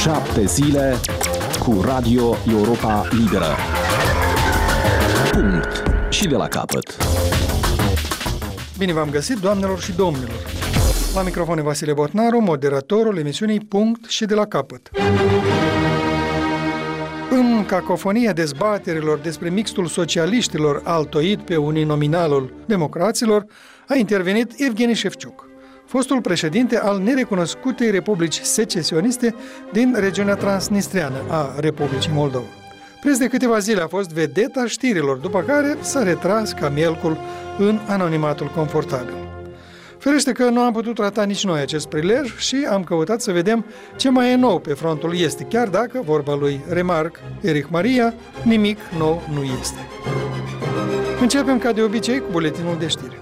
7 zile cu Radio Europa Liberă. Punct și de la capăt. Bine v-am găsit, doamnelor și domnilor. La microfon Vasile Botnaru, moderatorul emisiunii Punct și de la capăt. În cacofonia dezbaterilor despre mixtul socialiștilor altoit pe uninominalul democraților, a intervenit Evgeni Șefciuc, fostul președinte al nerecunoscutei Republici Secesioniste din regiunea transnistriană a Republicii Moldova. Preț de câteva zile a fost vedeta știrilor, după care s-a retras ca mielcul în anonimatul confortabil. Ferește că nu am putut rata nici noi acest prilej și am căutat să vedem ce mai e nou pe frontul estic, chiar dacă, vorba lui Remarc Erich Maria, nimic nou nu este. Începem ca de obicei cu buletinul de știri.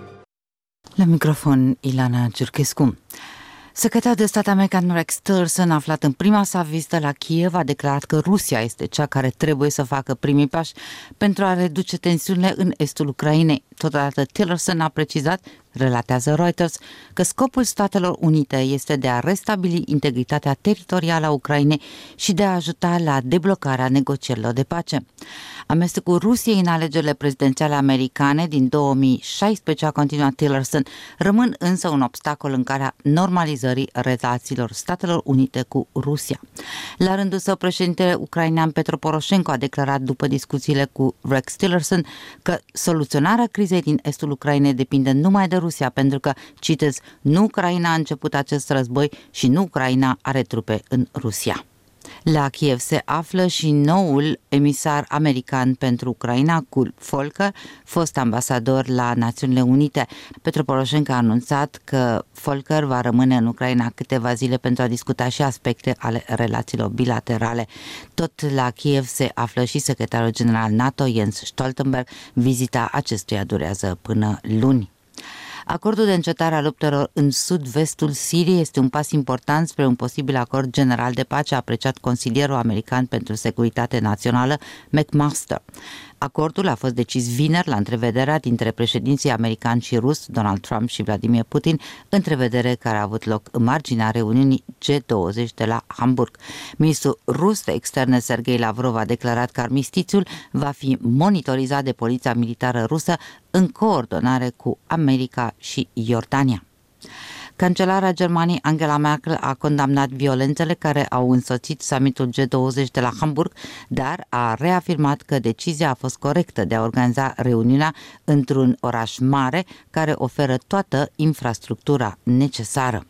La microfon, Ilana Ciurchescu. Secretarul de stat american Rex Tillerson, aflat în prima sa vizită la Kiev, a declarat că Rusia este cea care trebuie să facă primii pași pentru a reduce tensiunile în estul Ucrainei. Totodată, Tillerson a precizat, relatează Reuters, că scopul Statelor Unite este de a restabili integritatea teritorială a Ucrainei și de a ajuta la deblocarea negocierilor de pace. Amestecul Rusiei în alegerile prezidențiale americane din 2016, a continuat Tillerson, rămân însă un obstacol în calea normalizării relațiilor Statelor Unite cu Rusia. La rândul său, președintele ucrainean Petro Poroșenko a declarat după discuțiile cu Rex Tillerson că soluționarea crizei din estul Ucrainei depinde numai de Rusia, pentru că, citez, nu Ucraina a început acest război și nu Ucraina are trupe în Rusia. La Kiev se află și noul emisar american pentru Ucraina, Kurt Volker, fost ambasador la Națiunile Unite. Petro Poroșenko a anunțat că Volker va rămâne în Ucraina câteva zile pentru a discuta și aspecte ale relațiilor bilaterale. Tot la Kiev se află și secretarul general NATO, Jens Stoltenberg. Vizita acestuia durează până luni. Acordul de încetare a luptelor în sud-vestul Siriei este un pas important spre un posibil acord general de pace, a apreciat consilierul american pentru securitate națională, McMaster. Acordul a fost decis vineri la întrevederea dintre președinții american și rus, Donald Trump și Vladimir Putin, întrevedere care a avut loc în marginea reuniunii G20 de la Hamburg. Ministrul rus de externe Sergei Lavrov a declarat că armistițiul va fi monitorizat de poliția militară rusă în coordonare cu America și Iordania. Cancelara Germaniei Angela Merkel a condamnat violențele care au însoțit summitul G20 de la Hamburg, dar a reafirmat că decizia a fost corectă de a organiza reuniunea într-un oraș mare care oferă toată infrastructura necesară.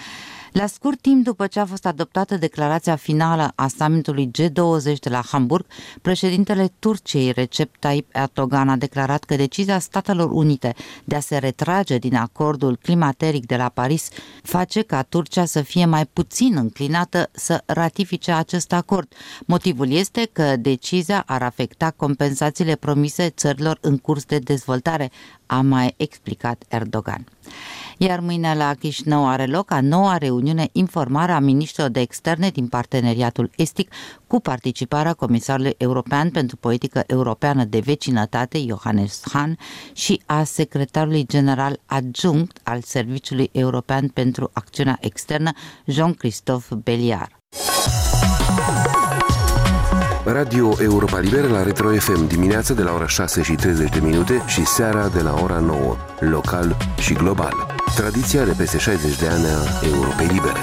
La scurt timp după ce a fost adoptată declarația finală a summitului G20 de la Hamburg, președintele Turciei Recep Tayyip Erdogan a declarat că decizia Statelor Unite de a se retrage din acordul climateric de la Paris face ca Turcia să fie mai puțin înclinată să ratifice acest acord. Motivul este că decizia ar afecta compensațiile promise țărilor în curs de dezvoltare, a mai explicat Erdogan. Iar mâine la Chișinău are loc a noua reuniune informare a miniștrilor de externe din Parteneriatul Estic, cu participarea Comisarului European pentru Politică Europeană de Vecinătate, Johannes Hahn, și a secretarului general adjunct al Serviciului European pentru Acțiunea Externă, Jean-Christophe Belliard. Radio Europa Liberă la Retro FM, dimineața de la ora 6:30 și seara de la ora 9, local și global. Tradiția de peste 60 de ani a Europei Libere.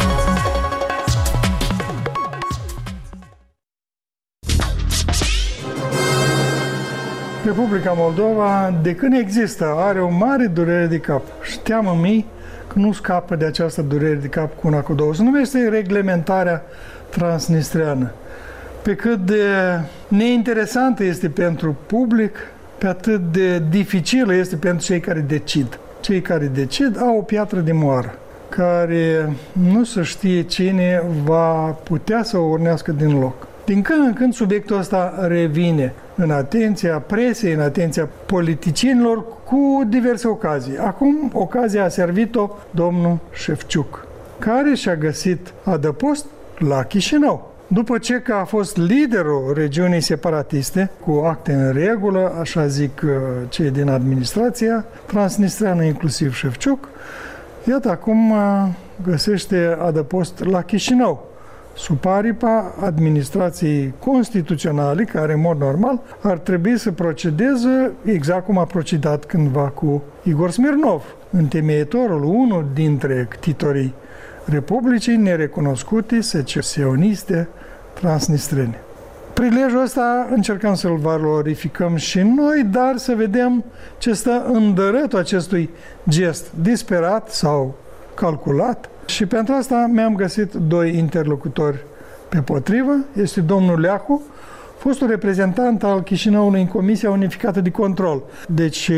Republica Moldova, de când există, are o mare durere de cap și teamă mie că nu scapă de această durere de cap cu una, cu două. Se numește reglementarea transnistriană. Pe cât de neinteresantă este pentru public, pe atât de dificilă este pentru cei care decid. Cei care decid au o piatră de moară, care nu se știe cine va putea să o urnească din loc. Din când în când subiectul ăsta revine în atenția presei, în atenția politicienilor, cu diverse ocazii. Acum, ocazia a servit-o domnul Șefciuc, care și-a găsit adăpost la Chișinău. După ce că a fost liderul regiunii separatiste, cu acte în regulă, așa zic cei din administrația transnistreană, inclusiv Șefciuc, iată acum găsește adăpost la Chișinău, sub aripa administrației constituționale, care, în mod normal, ar trebui să procedeze exact cum a procedat cândva cu Igor Smirnov, întemeietorul, unul dintre ctitorii Republicii nerecunoscute secesioniste transnistrene. Prilejul ăsta încercăm să-l valorificăm și noi, dar să vedem ce stă în dărătul acestui gest disperat sau calculat. Și pentru asta mi-am găsit doi interlocutori pe potrivă. Este domnul Leahu, fostul reprezentant al Chișinăului în Comisia Unificată de Control. Deci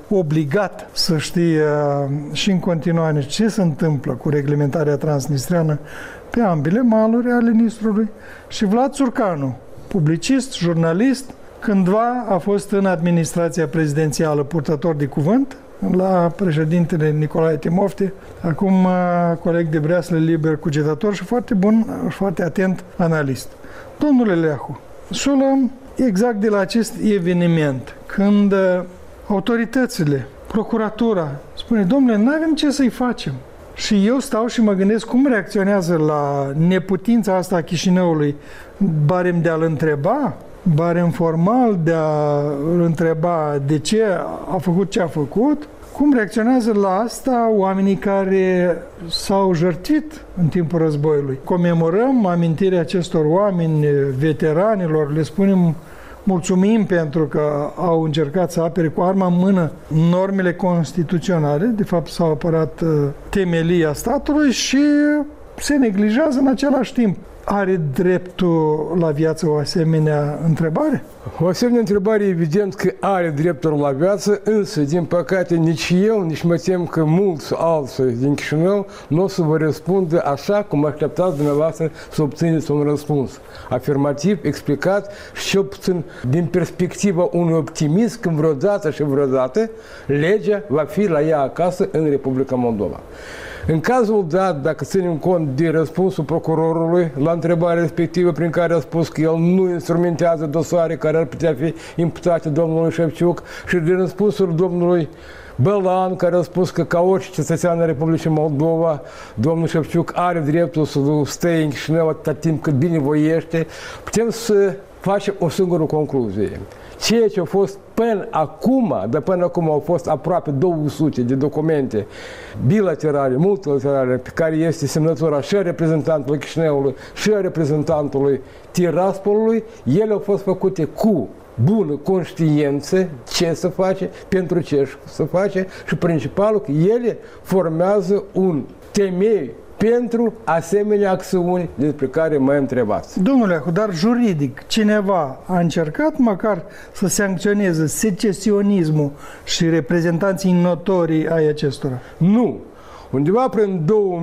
obligat să știe și în continuare ce se întâmplă cu reglementarea transnistreană pe ambele maluri ale Nistrului. Și Vlad Țurcanu, publicist, jurnalist, cândva a fost în administrația prezidențială purtător de cuvânt la președintele Nicolae Timofte, acum coleg de breaslă, liber cugetător și foarte bun, foarte atent analist. Domnule Leahu, sulăm exact de la acest eveniment, când autoritățile, procuratura, spune, domnule, nu avem ce să-i facem. Și eu stau și mă gândesc cum reacționează la neputința asta a Chișinăului, barem de a-l întreba, barem formal de a-l întreba de ce a făcut ce a făcut, cum reacționează la asta oamenii care s-au jertfit în timpul războiului. Comemorăm amintirea acestor oameni, veteranilor, le spunem mulțumim pentru că au încercat să apere cu arma în mână normele constituționale, de fapt s-au apărat temelia statului și se neglijează în același timp. Are dreptul la viață o asemenea întrebare? O asemenea întrebare evident că are dreptul la viață, însă, din păcate, nici eu, nici mă tem că mulți alții din Chișinău nu o să vă răspundă așa cum așteptați dumneavoastră să obțineți un răspuns afirmativ, explicat și cel puțin din perspectiva unui optimist când vreodată legea va fi la ea acasă în Republica Moldova. În cazul dat, dacă ținem cont de răspunsul procurorului la întrebarea respectivă prin care a spus că el nu instrumentează dosare care ar putea fi imputate domnului Șefciuc și de răspunsul domnului Bălan, care a spus că ca orice cetățean al Republicii Moldova, domnul Șefciuc are dreptul să stea în Chișinău atâta timp cât binevoiește, putem să facem o singură concluzie. Ceea ce a fost până acum au fost aproape 200 de documente bilaterale, multilaterale, pe care este semnătura și a reprezentantului Chișinăului și a reprezentantului Tiraspolului, ele au fost făcute cu bună conștiință ce să face, pentru ce să face și principalul că ele formează un temei pentru asemenea acțiuni despre care mă întrebați. Domnule Leahu, dar juridic, cineva a încercat măcar să sancționeze secesionismul și reprezentanții notorii ai acestora? Nu. Undeva prin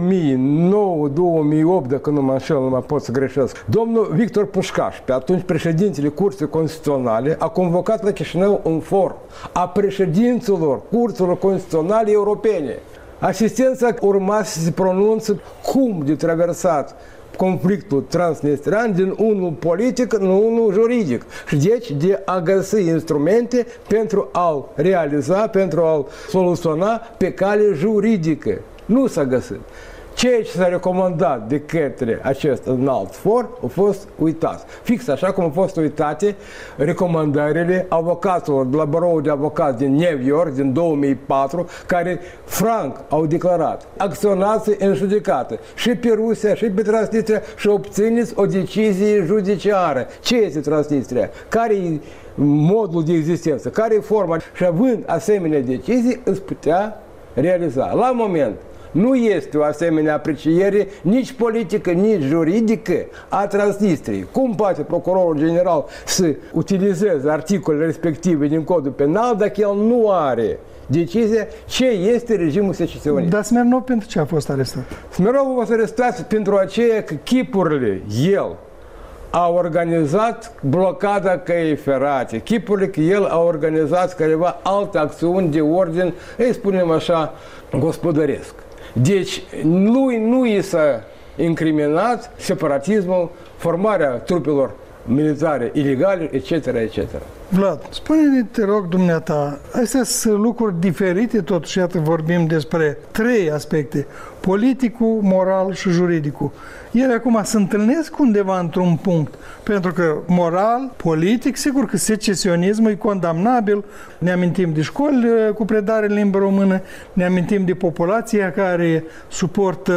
2009-2008, dacă nu mă înșel, nu mă pot să greșesc, domnul Victor Pușcaș, pe atunci președintele Curții Constituționale, a convocat la Chișinău un for a președinților Curților Constituționale Europene. Asistența urma să se pronunțe cum de traversat conflictul transnistrean din unul politic în unul juridic și deci de a găsi instrumente pentru a-l realiza, pentru a-l soluționa pe cale juridică. Nu s-a găsit. Ceea ce s-a recomandat de către acest înalt for a fost uitat. Fix așa cum au fost uitate recomandările avocaților de la Baroul de Avocați din New York din 2004, care franc au declarat: acționați în judecată și pe Rusia și pe Transnistria și obțineți o decizie judiciară. Ce este Transnistria? Care e modul de existență? Care e forma? Și având asemenea decizii, îți putea realiza. La moment nu este o asemenea apreciere nici politică, nici juridică a Transnistriei. Cum poate procurorul general să utilizeze articolele respective din codul penal dacă el nu are decizia ce este regimul secesionist? Dar Smirnov pentru ce a fost arestat? Smirnov a fost arestat pentru aceea că chipurile el a organizat blocada căii ferate, chipurile că el a organizat careva alte acțiuni de ordin, îi spunem așa, gospodăresc. Deci, lui nu i s-a incriminat separatismul, formarea trupelor militare ilegale, etc., etc. Vlad, spune-ne, te rog, dumneata, astea sunt lucruri diferite, totuși, iată, vorbim despre 3 aspecte, politicul, moral și juridicul. Ele acum se întâlnesc undeva într-un punct, pentru că moral, politic, sigur că secesionismul e condamnabil, ne amintim de școli cu predare în limbă română, ne amintim de populația care suportă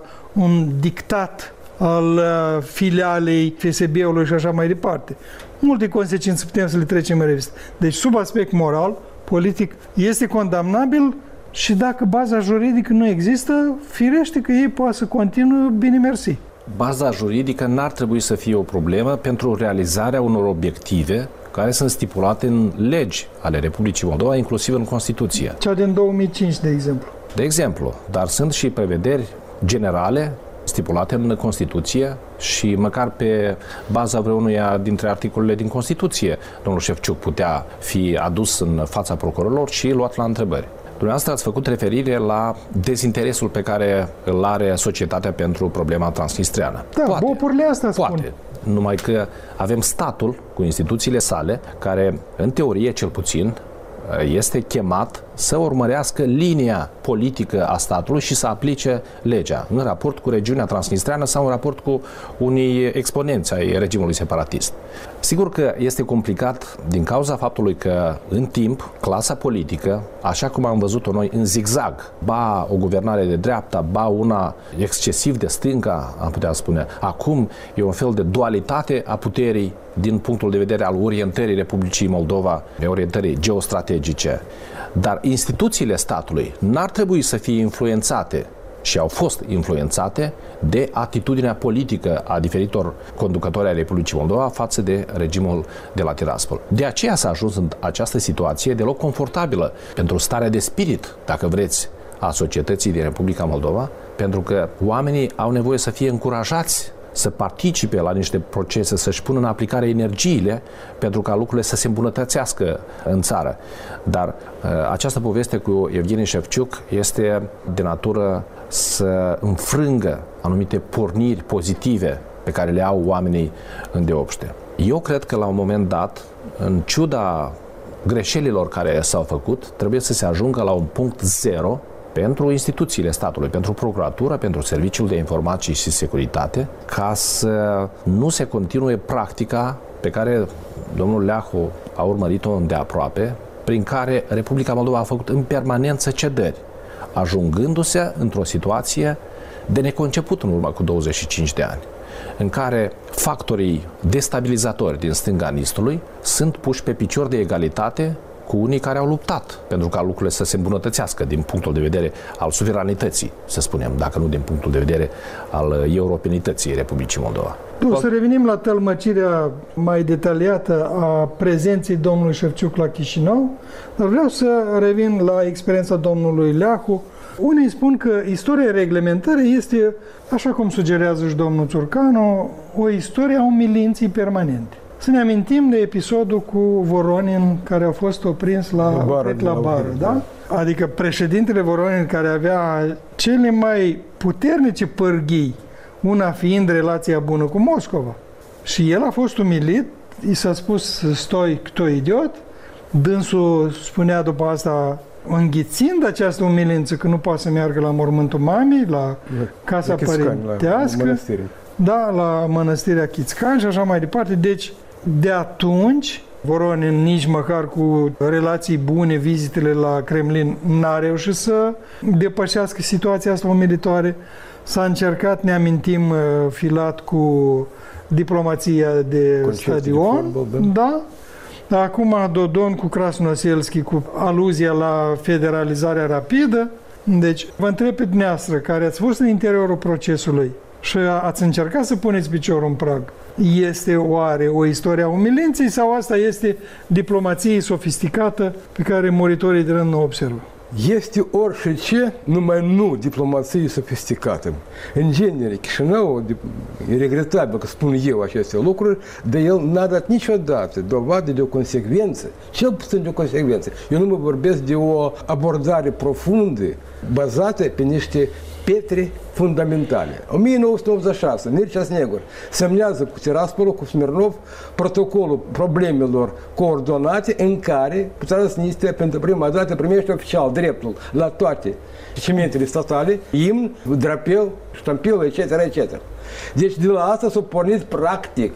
un dictat al filialei FSB-ului și așa mai departe. Multe consecințe putem să le trecem în revistă. Deci, sub aspect moral, politic, este condamnabil și dacă baza juridică nu există, firește că ei poate să continue bine mersi. Baza juridică n-ar trebui să fie o problemă pentru realizarea unor obiective care sunt stipulate în legi ale Republicii Moldova, inclusiv în Constituție. Cea din 2005, de exemplu. De exemplu, dar sunt și prevederi generale stipulate în Constituție și măcar pe baza vreunuia dintre articolele din Constituție, domnul Șefciuc putea fi adus în fața procurorilor și luat la întrebări. Dumneavoastră ați făcut referire la dezinteresul pe care îl are societatea pentru problema transnistreană. Da, bopurile astea spun. Poate. Numai că avem statul cu instituțiile sale care, în teorie cel puțin, este chemat să urmărească linia politică a statului și să aplice legea în raport cu regiunea transnistreană sau în raport cu unii exponenți ai regimului separatist. Sigur că este complicat din cauza faptului că în timp clasa politică, așa cum am văzut-o noi în zigzag, ba o guvernare de dreapta, ba una excesiv de stânga, am putea spune, acum e un fel de dualitate a puterii din punctul de vedere al orientării Republicii Moldova, orientării geostrategice. Dar instituțiile statului n-ar trebui să fie influențate și au fost influențate de atitudinea politică a diferitor conducători ai Republicii Moldova față de regimul de la Tiraspol. De aceea s-a ajuns în această situație deloc confortabilă pentru starea de spirit, dacă vreți, a societății din Republica Moldova, pentru că oamenii au nevoie să fie încurajați să participe la niște procese, să-și pună în aplicare energiile pentru ca lucrurile să se îmbunătățească în țară. Dar această poveste cu Evgeni Șefciuc este de natură să înfrângă anumite porniri pozitive pe care le au oamenii îndeopște. Eu cred că la un moment dat, în ciuda greșelilor care s-au făcut, trebuie să se ajungă la un punct zero pentru instituțiile statului, pentru procuratură, pentru Serviciul de Informații și Securitate, ca să nu se continue practica pe care domnul Leahu a urmărit-o îndeaproape, prin care Republica Moldova a făcut în permanență cedări, ajungându-se într-o situație de neconceput în urmă cu 25 de ani, în care factorii destabilizatori din stânga Nistului sunt puși pe picior de egalitate cu unii care au luptat pentru ca lucrurile să se îmbunătățească din punctul de vedere al suveranității, să spunem, dacă nu din punctul de vedere al europenității Republicii Moldova. Să revenim la tălmăcirea mai detaliată a prezenței domnului Șefciuc la Chișinău, dar vreau să revin la experiența domnului Leahu. Unii spun că istoria reglementării este, așa cum sugerează și domnul Țurcanu, o istorie a umilinței permanente. Să ne amintim de episodul cu Voronin, care a fost oprins la bară, da? Adică președintele Voronin, care avea cele mai puternice pârghii, una fiind relația bună cu Moscova. Și el a fost umilit, i s-a spus, stoi, tu idiot, dânsul spunea după asta, înghițind această umilință, că nu poate să meargă la mormântul mamei, la casa părintească, la mănăstirea Chițcan și așa mai departe. Deci, de atunci, Voronin nici măcar cu relații bune, vizitele la Kremlin, n-a reușit să depășească situația asta umilitoare. S-a încercat, ne amintim, filat cu diplomația de stadion. Da. Acum Dodon cu Krasnoselski, cu aluzia la federalizarea rapidă. Deci, vă întreb pe dumneavoastră, care ați fost în interiorul procesului și ați încercat să puneți piciorul în prag, este oare o istorie a umilinței sau asta este diplomație sofisticată pe care moritorii de rând nu observă? Este orice, numai nu diplomație sofisticată. În genere, Chișinău, e regretabil că spun eu aceste lucruri, dar el n-a dat niciodată dovadă de o consecvență, cel puțin de o consecvență. Eu nu mă vorbesc de o abordare profundă, bazată pe niște pietre fundamentale. 1986, Mircea Snegur semnează cu Tiraspolul, cu Smirnov, protocolul problemelor coordonate în care Transnistria pentru prima dată primește oficial dreptul la toate cimentele statale, imn, drapel, ștampilă, etc., etc. Deci de la asta s-a pornit practic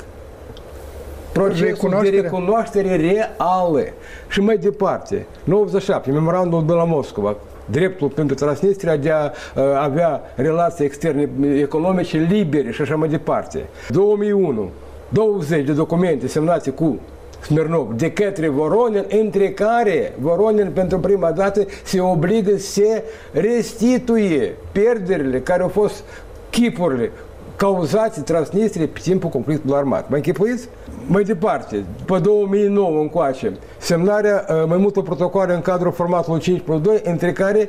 procesul de recunoaștere reală. Și mai departe, 97, memorandumul de la Moscova, dreptul pentru Transnistria de a avea relații externe economice libere și așa mai departe. 2001, 20 de documente semnate cu Smirnov de către Voronin, între care Voronin pentru prima dată se obligă să restituie pierderile care au fost, chipurile cauzate Transnistriei pe timpul conflictului armat. Mă închipuiți? Mai departe, după 2009 încoace, semnarea mai multor protocoale în cadrul formatului 5+2, între care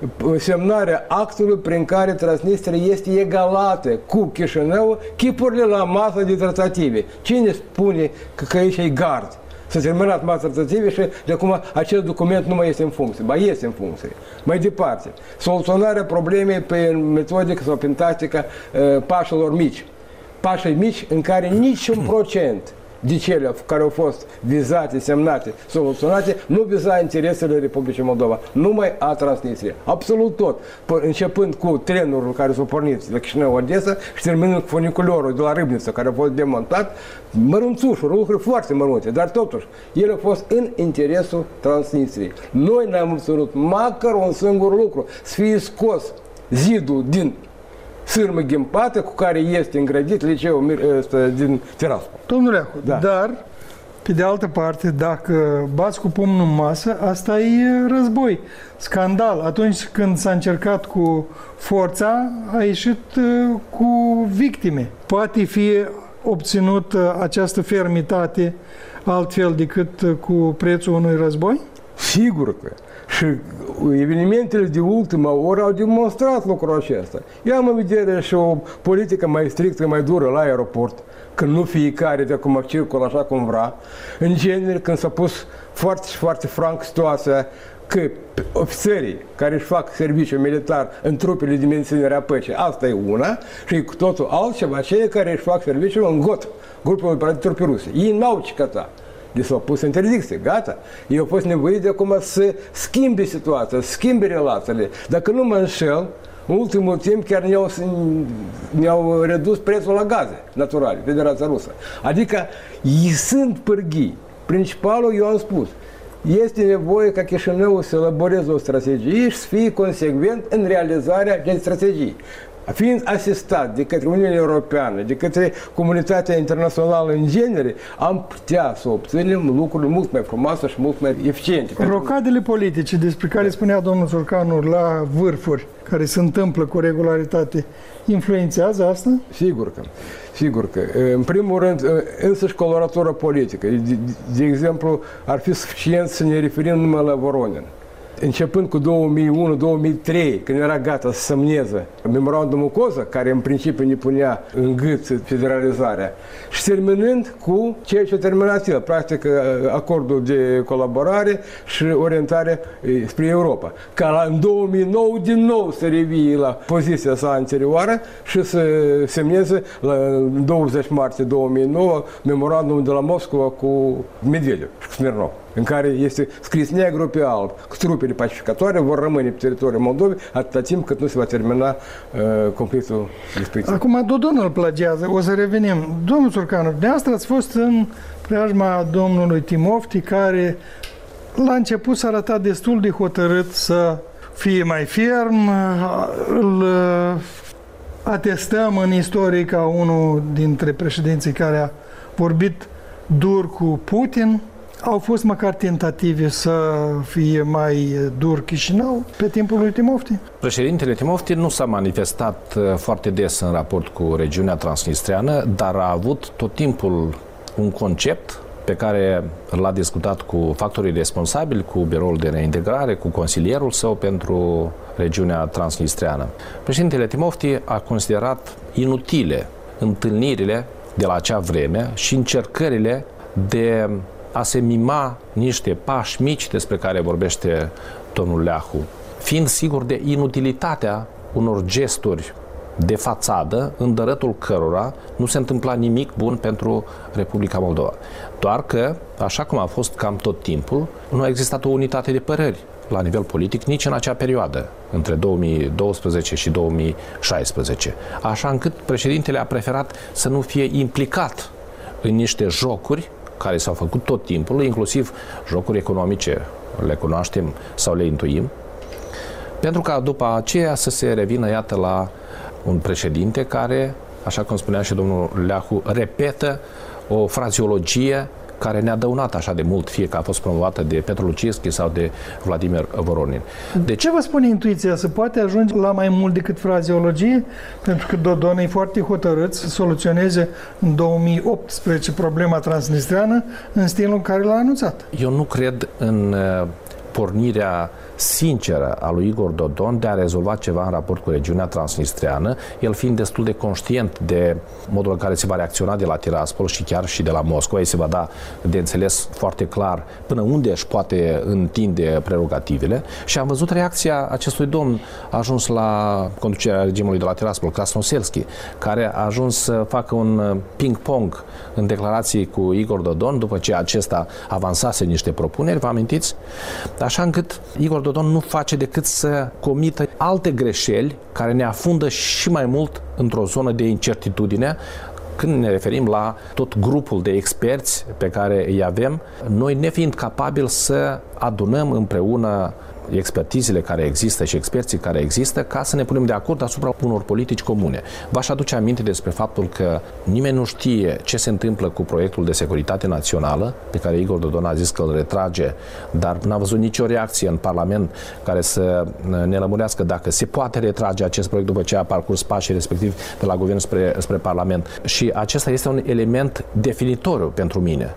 semnarea actului prin care Transnistria este egalată cu Chișinău, chipurile la masă de tratative. Cine spune că aici e gard? S-a terminat masa tratative și de acum acest document nu mai este în funcție. Ba este în funcție. Mai departe, soluționarea problemei pe metodică sau prin tactica pașilor mici. Pașii mici în care niciun procent de cele care au fost vizate, semnate, soluționate, nu viza interesele Republicii Moldova, numai a Transnistriei. Absolut tot. Începând cu trenul care s-a pornit de la Chișinău-Odessa și terminând cu funiculorul de la Râbniță, care a fost demontat, mărunțușuri, lucruri foarte mărunte, dar totuși, el a fost în interesul Transnistriei. Noi ne-am obținut măcar un singur lucru, să fie scos zidul din sârmă ghimpată cu care este îngrădit liceul din Tiraspol. Domnule Ahu, da. Dar, pe de altă parte, dacă bați cu pumnul în masă, asta e război, scandal. Atunci când s-a încercat cu forța, a ieșit cu victime. Poate fi obținut această fermitate altfel decât cu prețul unui război? Sigur că. Și evenimentele de ultima oră au demonstrat lucrul acesta. Eu am în vedere și o politică mai strictă, mai dură la aeroport, când nu fiecare de acum circulă așa cum vrea. În genere, când s-a pus foarte și foarte franc situația că ofițerii care își fac serviciu militar în trupele de menținere a păcii, asta e una, și cu totul altceva, cei care își fac serviciu în GOT, grupul operativ trupe ruse. Ei n-au ce căta. Li s-au pus interdicție, gata. Ei au fost nevoiți de acum să schimbe situația, să schimbe relațiile. Dacă nu mă înșel, în ultimul timp chiar ne-au redus prețul la gaze naturale, Federația Rusă. Adică ei sunt pârghii. Principalul, eu am spus, este nevoie ca Chișinăul să elaboreze o strategie și să fie consecvent în realizarea acestei strategii. Fiind asistat de către Uniunea Europeană, de către comunitatea internațională în genere, am putea să obținem lucruri mult mai frumoase și mult mai eficiente. Rocadele politice despre care spunea domnul Țurcanu la vârfuri, care se întâmplă cu regularitate, influențează asta? Sigur că. În primul rând, însăși coloratura politică. De exemplu, ar fi suficient să ne referim numai la Voronin. Începând cu 2001-2003, când era gata să semneze memorandumul COZA, care în principiu ne punea în gât federalizarea, și terminând cu ceea ce a terminat el, practic acordul de colaborare și orientare spre Europa. Ca în 2009 din nou să revie la poziția sa anterioară și să semneze la 20 martie 2009 memorandumul de la Moscova cu Medvedev și cu Smirnov, în care este scris negru pe alb că trupele pacificatoare vor rămâne pe teritoriul Moldovei atâta timp cât nu se va termina conflictul dispățit. Acum Dodon îl plagează, o să revenim. Domnul Țurcanu, dumneavoastră ați fost în preajma domnului Timofti, care la început s-a arătat destul de hotărât să fie mai ferm. Îl atestăm în istorie ca unul dintre președinții care a vorbit dur cu Putin. Au fost măcar tentative să fie mai dur Chișinău pe timpul lui Timofti? Președintele Timofti nu s-a manifestat foarte des în raport cu regiunea transnistreană, dar a avut tot timpul un concept pe care l-a discutat cu factorii responsabili, cu biroul de reintegrare, cu consilierul său pentru regiunea transnistreană. Președintele Timofti a considerat inutile întâlnirile de la acea vreme și încercările de a se mima niște pași mici despre care vorbește domnul Leahu, fiind sigur de inutilitatea unor gesturi de fațadă, în dărătul cărora nu se întâmpla nimic bun pentru Republica Moldova. Doar că, așa cum a fost cam tot timpul, nu a existat o unitate de păreri la nivel politic nici în acea perioadă, între 2012 și 2016. Așa încât președintele a preferat să nu fie implicat în niște jocuri care s-au făcut tot timpul, inclusiv jocuri economice, le cunoaștem sau le intuim, pentru ca după aceea să se revină, iată, la un președinte care, așa cum spunea și domnul Leahu, repetă o frazeologie care ne-a dăunat așa de mult, fie că a fost promovată de Petru Luciescu sau de Vladimir Voronin. Deci, ce vă spune intuiția? Se poate ajunge la mai mult decât frazeologie? Pentru că Dodon e foarte hotărât să soluționeze în 2018 problema transnistreană în stilul în care l-a anunțat. Eu nu cred în pornirea sinceră a lui Igor Dodon de a rezolva ceva în raport cu regiunea transnistreană, el fiind destul de conștient de modul în care se va reacționa de la Tiraspol și chiar și de la Moscova. Ei se va da de înțeles foarte clar până unde își poate întinde prerogativele și am văzut reacția acestui domn ajuns la conducerea regimului de la Tiraspol, Krasnoselski, care a ajuns să facă un ping-pong în declarații cu Igor Dodon după ce acesta avansase niște propuneri, vă amintiți? Așa încât Igor Dodon nu face decât să comită alte greșeli care ne afundă și mai mult într-o zonă de incertitudine. Când ne referim la tot grupul de experți pe care îi avem, noi nefiind capabili să adunăm împreună expertizele care există și experții care există ca să ne punem de acord asupra unor politici comune. V-aș aduce aminte despre faptul că nimeni nu știe ce se întâmplă cu proiectul de securitate națională, pe care Igor Dodon a zis că îl retrage, dar n-a văzut nicio reacție în Parlament care să ne lămurească dacă se poate retrage acest proiect după ce a parcurs pașii respectiv de la guvern spre Parlament. Și acesta este un element definitoriu pentru mine.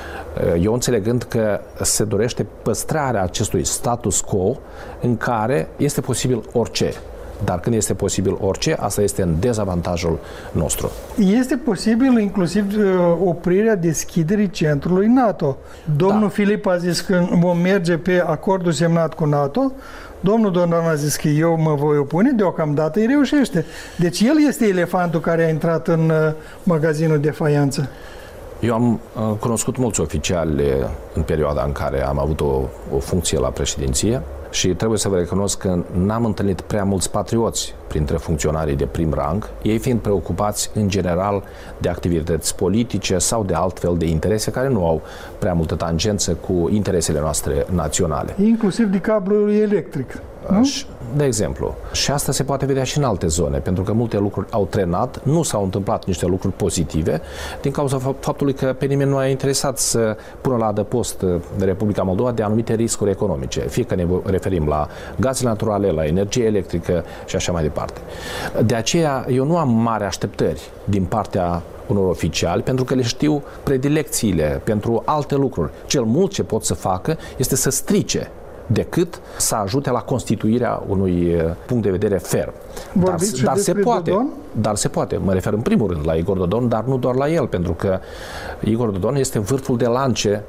Eu înțelegând că se dorește păstrarea acestui status quo în care este posibil orice. Dar când este posibil orice, asta este în dezavantajul nostru. Este posibil inclusiv oprirea deschiderii centrului NATO. Domnul Filip a zis că vom merge pe acordul semnat cu NATO. Domnul Dodon a zis că eu mă voi opune, deocamdată îi reușește. Deci el este elefantul care a intrat în magazinul de faianță. Eu am cunoscut mulți oficiali în perioada în care am avut o funcție la președinție și trebuie să vă recunosc că n-am întâlnit prea mulți patrioți printre funcționarii de prim rang, ei fiind preocupați în general de activități politice sau de altfel de interese care nu au prea multă tangență cu interesele noastre naționale. Inclusiv de cablul electric. Nu? De exemplu. Și asta se poate vedea și în alte zone, pentru că multe lucruri au trenat, nu s-au întâmplat niște lucruri pozitive, din cauza faptului că pe nimeni nu a interesat să pună la adăpost de Republica Moldova de anumite riscuri economice, fie că ne referim la gaze naturale, la energie electrică și așa mai departe. De aceea, eu nu am mari așteptări din partea unor oficiali, pentru că le știu predilecțiile pentru alte lucruri. Cel mult ce pot să facă este să strice decât să ajute la constituirea unui punct de vedere ferm. Dar se poate. Dodon? Dar se poate. Mă refer în primul rând la Igor Dodon, dar nu doar la el, pentru că Igor Dodon este vârful de lance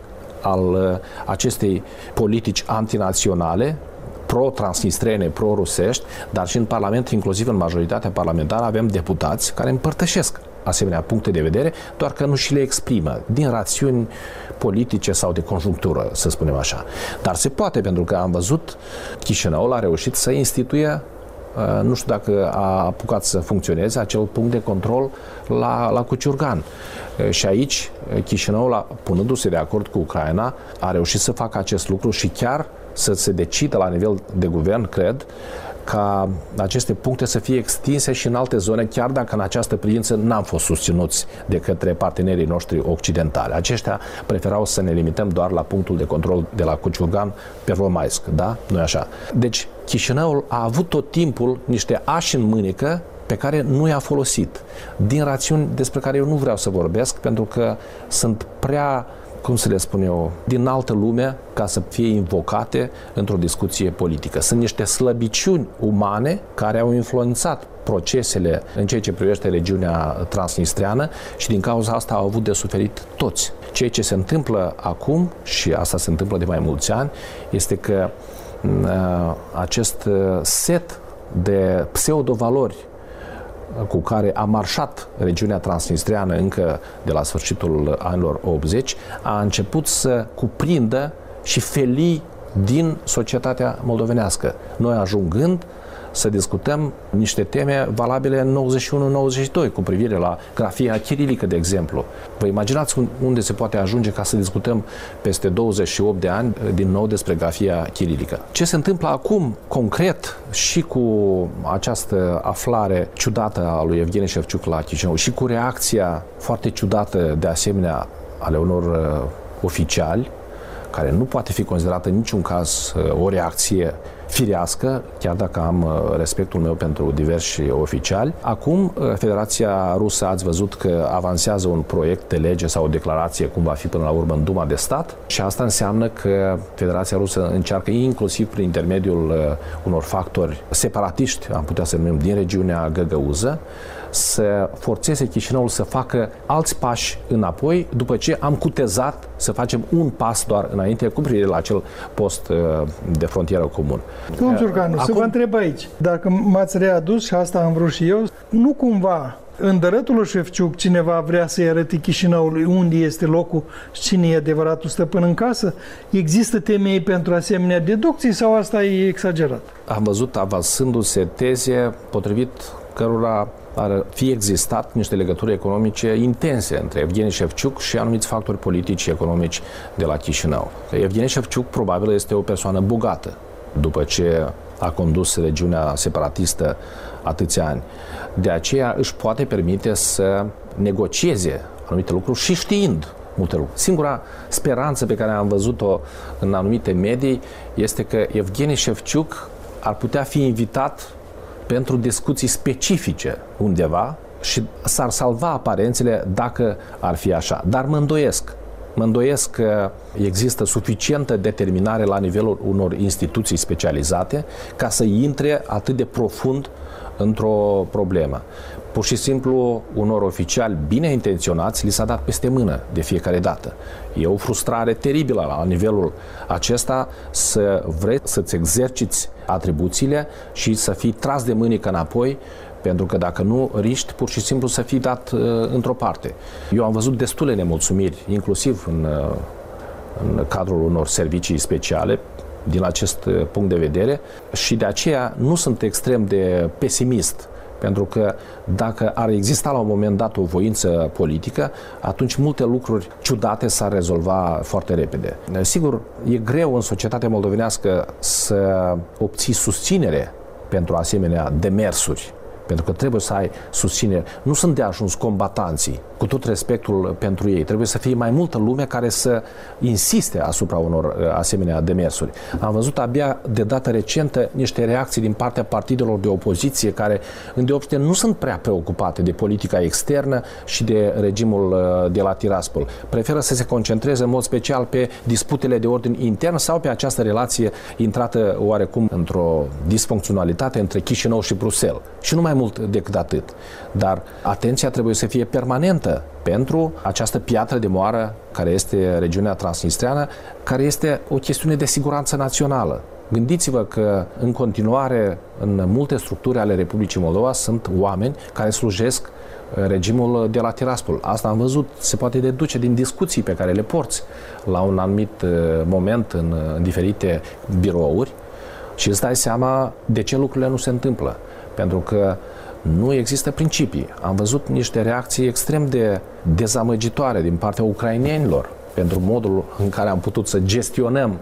al acestei politici antinaționale, pro-transnistrene, pro-rusești, dar și în Parlament, inclusiv în majoritatea parlamentară, avem deputați care împărtășesc asemenea puncte de vedere, doar că nu și le exprimă din rațiuni politice sau de conjunctură, să spunem așa. Dar se poate, pentru că am văzut Chișinăul a reușit să instituie, nu știu dacă a apucat să funcționeze, acel punct de control la Cuciurgan. Și aici Chișinăul, punându-se de acord cu Ucraina, a reușit să facă acest lucru și chiar să se decidă la nivel de guvern, cred, ca aceste puncte să fie extinse și în alte zone, chiar dacă în această privință n-am fost susținuți de către partenerii noștri occidentali. Aceștia preferau să ne limităm doar la punctul de control de la Cuciurgan, Pervomaisk, da? Nu e așa? Deci, Chișinăul a avut tot timpul niște ași în mânecă pe care nu i-a folosit, din rațiuni despre care eu nu vreau să vorbesc, pentru că sunt prea, cum să le spun eu, din altă lume ca să fie invocate într-o discuție politică. Sunt niște slăbiciuni umane care au influențat procesele în ceea ce privește regiunea transnistreană și din cauza asta au avut de suferit toți. Ceea ce se întâmplă acum, și asta se întâmplă de mai mulți ani, este că acest set de pseudovalori cu care a marșat regiunea transnistreană încă de la sfârșitul anilor 80, a început să cuprindă și felii din societatea moldovenească. Noi ajungând să discutăm niște teme valabile în 91-92 cu privire la grafia chirilică, de exemplu. Vă imaginați unde se poate ajunge ca să discutăm peste 28 de ani din nou despre grafia chirilică. Ce se întâmplă acum, concret, și cu această aflare ciudată a lui Evgeni Șevciuc la Chișinău și cu reacția foarte ciudată, de asemenea, ale unor oficiali, care nu poate fi considerată în niciun caz o reacție firească, chiar dacă am respectul meu pentru diversi oficiali. Acum, Federația Rusă, ați văzut că avansează un proiect de lege sau o declarație, cum va fi până la urmă în Duma de Stat, și asta înseamnă că Federația Rusă încearcă, inclusiv prin intermediul unor factori separatiști, am putea să numim, din regiunea găgăuză, să forțeze Chișinăul să facă alți pași înapoi, după ce am cutezat să facem un pas doar înainte cu privire la acel post de frontieră comun. Domnul Ciurcanu, să vă întreb aici, dacă m-ați readus, și asta am vrut și eu, nu cumva în dărătul lui Șefciuc cineva vrea să-i arăte Chișinăului unde este locul și cine e adevăratul stăpân în casă? Există temei pentru asemenea deducții sau asta e exagerat? Am văzut avansându-se teze potrivit cărora ar fi existat niște legături economice intense între Evgeni Șefciuc și anumiți factori politici și economici de la Chișinău. Evgeni Șefciuc probabil este o persoană bogată după ce a condus regiunea separatistă atâția ani. De aceea își poate permite să negocieze anumite lucruri și știind multe lucruri. Singura speranță pe care am văzut-o în anumite medii este că Evgeni Șefciuc ar putea fi invitat pentru discuții specifice undeva și s-ar salva aparențele dacă ar fi așa. Dar mă îndoiesc că există suficientă determinare la nivelul unor instituții specializate ca să intre atât de profund într-o problemă. Pur și simplu, unor oficiali bine intenționați li s-a dat peste mână de fiecare dată. E o frustrare teribilă la nivelul acesta să vrei să-ți exerciți atribuțiile și să fii tras de mânică înapoi, pentru că dacă nu, riști pur și simplu să fii dat într-o parte. Eu am văzut destule nemulțumiri, inclusiv în cadrul unor servicii speciale, din acest punct de vedere, și de aceea nu sunt extrem de pesimist, pentru că dacă ar exista la un moment dat o voință politică, atunci multe lucruri ciudate s-ar rezolva foarte repede. Sigur, e greu în societatea moldovenească să obții susținere pentru asemenea demersuri, pentru că trebuie să ai susținere. Nu sunt de ajuns combatanții, cu tot respectul pentru ei. Trebuie să fie mai multă lume care să insiste asupra unor asemenea demersuri. Am văzut abia de dată recentă niște reacții din partea partidelor de opoziție care, îndeopște, nu sunt prea preocupate de politica externă și de regimul de la Tiraspol. Preferă să se concentreze în mod special pe disputele de ordin intern sau pe această relație intrată oarecum într-o disfuncționalitate între Chișinău și Bruxelles. Și nu mai mult decât atât. Dar atenția trebuie să fie permanentă pentru această piatră de moară care este regiunea transnistreană, care este o chestiune de siguranță națională. Gândiți-vă că în continuare în multe structuri ale Republicii Moldova sunt oameni care slujesc regimul de la Tiraspol. Asta am văzut, se poate deduce din discuții pe care le porți la un anumit moment în diferite birouri și îți dai seama de ce lucrurile nu se întâmplă. Pentru că nu există principii. Am văzut niște reacții extrem de dezamăgitoare din partea ucrainenilor pentru modul în care am putut să gestionăm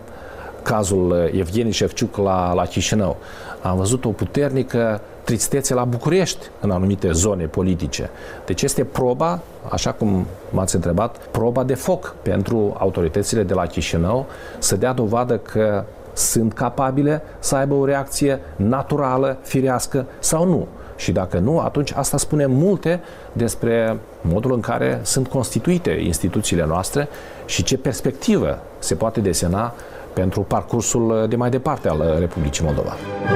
cazul Evgeni Șefciuc la Chișinău. Am văzut o puternică tristețe la București în anumite zone politice. Deci este proba, așa cum m-ați întrebat, proba de foc pentru autoritățile de la Chișinău să dea dovadă că sunt capabile să aibă o reacție naturală, firească sau nu. Și dacă nu, atunci asta spune multe despre modul în care sunt constituite instituțiile noastre și ce perspectivă se poate desena pentru parcursul de mai departe al Republicii Moldova.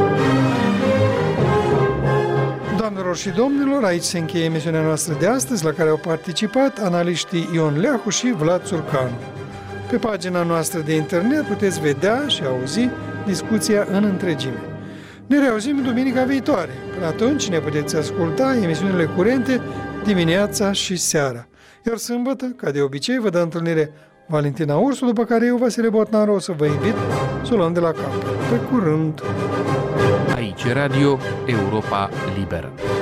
Doamnelor și domnilor, aici se încheie emisiunea noastră de astăzi, la care au participat analiștii Ion Leahu și Vlad Țurcanu. Pe pagina noastră de internet puteți vedea și auzi discuția în întregime. Ne reauzim duminica viitoare. Până atunci ne puteți asculta emisiunile curente dimineața și seara. Iar sâmbătă, ca de obicei, vă dă întâlnire Valentina Ursu, după care eu, Vasile Botnaru, o să vă invit să o luăm de la cap. Pe curând! Aici Radio Europa Liberă.